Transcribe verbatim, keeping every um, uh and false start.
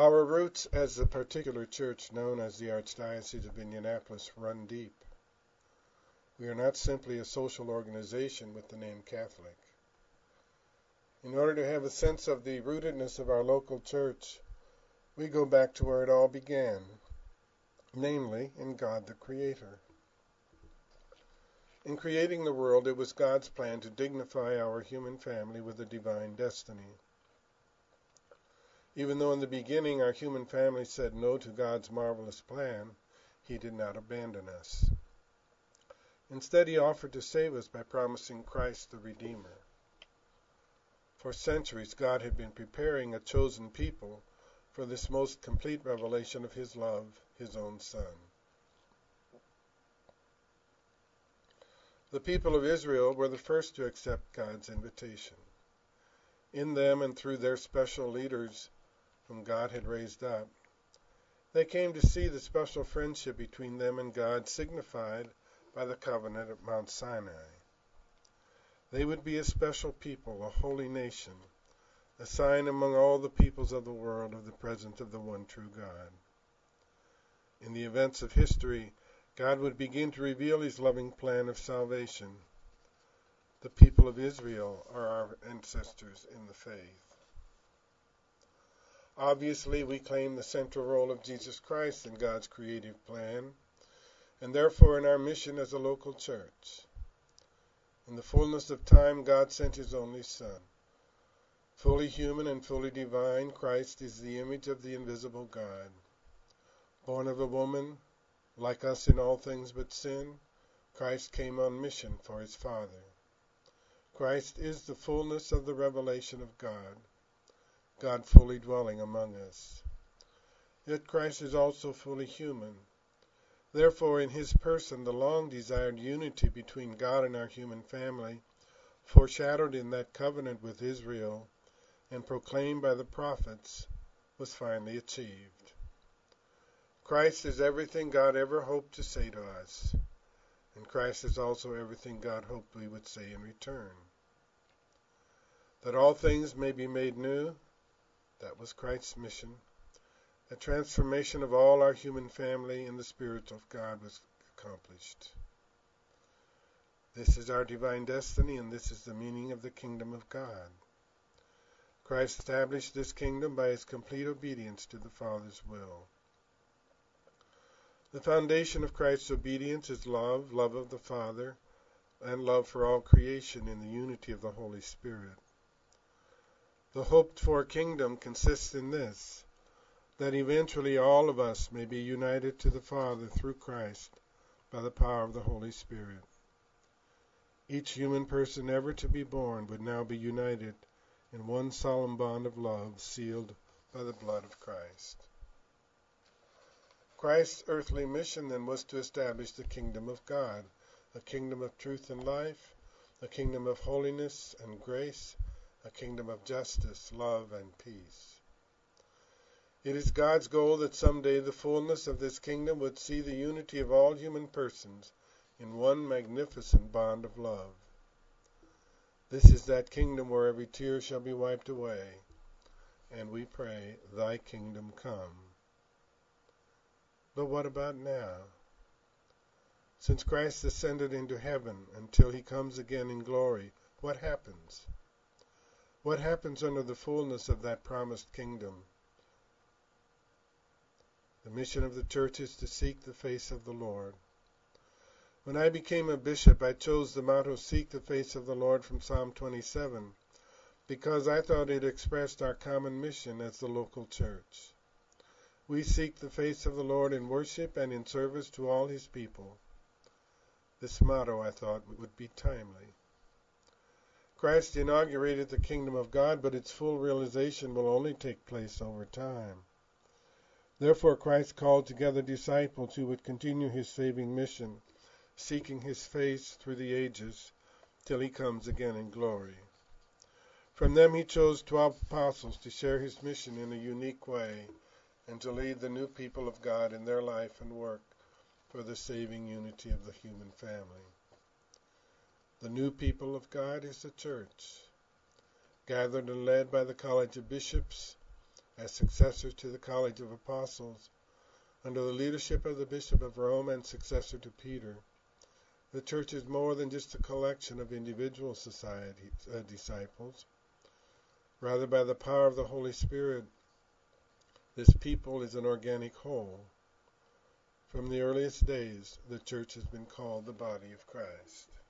Our roots as the particular church known as the Archdiocese of Indianapolis run deep. We are not simply a social organization with the name Catholic. In order to have a sense of the rootedness of our local church, we go back to where it all began, namely in God the Creator. In creating the world, it was God's plan to dignify our human family with a divine destiny. Even though in the beginning our human family said no to God's marvelous plan, He did not abandon us. Instead, He offered to save us by promising Christ the Redeemer. For centuries, God had been preparing a chosen people for this most complete revelation of His love, His own Son. The people of Israel were the first to accept God's invitation. In them and through their special leaders whom God had raised up, they came to see the special friendship between them and God signified by the covenant at Mount Sinai. They would be a special people, a holy nation, a sign among all the peoples of the world of the presence of the one true God. In the events of history, God would begin to reveal His loving plan of salvation. The people of Israel are our ancestors in the faith. Obviously, we claim the central role of Jesus Christ in God's creative plan, and therefore in our mission as a local church. In the fullness of time, God sent His only Son. Fully human and fully divine, Christ is the image of the invisible God. Born of a woman, like us in all things but sin, Christ came on mission for His Father. Christ is the fullness of the revelation of God, God fully dwelling among us. Yet Christ is also fully human. Therefore, in His person, the long-desired unity between God and our human family, foreshadowed in that covenant with Israel and proclaimed by the prophets, was finally achieved. Christ is everything God ever hoped to say to us, and Christ is also everything God hoped we would say in return. That all things may be made new, that was Christ's mission. A transformation of all our human family in the Spirit of God was accomplished. This is our divine destiny, and this is the meaning of the kingdom of God. Christ established this kingdom by His complete obedience to the Father's will. The foundation of Christ's obedience is love, love of the Father, and love for all creation in the unity of the Holy Spirit. The hoped-for kingdom consists in this, that eventually all of us may be united to the Father through Christ by the power of the Holy Spirit. Each human person ever to be born would now be united in one solemn bond of love sealed by the blood of Christ. Christ's earthly mission then was to establish the kingdom of God, a kingdom of truth and life, a kingdom of holiness and grace, a kingdom of justice, love, and peace. It is God's goal that someday the fullness of this kingdom would see the unity of all human persons in one magnificent bond of love. This is that kingdom where every tear shall be wiped away, and we pray, Thy kingdom come. But what about now? Since Christ ascended into heaven until He comes again in glory, what happens? What happens under the fullness of that promised kingdom? The mission of the church is to seek the face of the Lord. When I became a bishop, I chose the motto, Seek the face of the Lord, from Psalm twenty-seven, because I thought it expressed our common mission as the local church. We seek the face of the Lord in worship and in service to all His people. This motto, I thought, would be timely. Christ inaugurated the kingdom of God, but its full realization will only take place over time. Therefore, Christ called together disciples who would continue His saving mission, seeking His face through the ages till He comes again in glory. From them He chose twelve apostles to share His mission in a unique way and to lead the new people of God in their life and work for the saving unity of the human family. The new people of God is the church, gathered and led by the College of Bishops, as successor to the College of Apostles, under the leadership of the Bishop of Rome and successor to Peter. The church is more than just a collection of individual society, uh, disciples. Rather, by the power of the Holy Spirit, this people is an organic whole. From the earliest days, the church has been called the body of Christ.